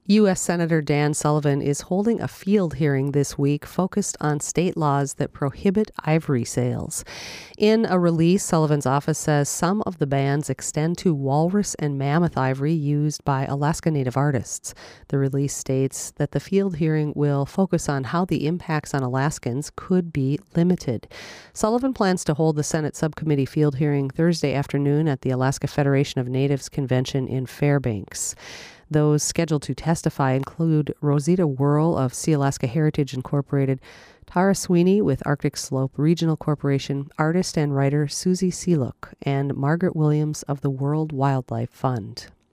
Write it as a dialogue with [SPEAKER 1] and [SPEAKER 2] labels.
[SPEAKER 1] U.S. Senator Dan Sullivan is holding a field hearing this week focused on state laws that prohibit ivory sales. In a release, Sullivan's office says some of the bans extend to walrus and mammoth ivory used by Alaska Native artists. The release states that the field hearing will focus on how the impacts on Alaskans could be limited. Sullivan plans to hold the Senate subcommittee field hearing Thursday afternoon at the Alaska Federation of Natives Convention in Fairbanks. Those scheduled to testify include Rosita Whirl of Sealaska Heritage Incorporated, Tara Sweeney with Arctic Slope Regional Corporation, artist and writer Susie Seelook, and Margaret Williams of the World Wildlife Fund.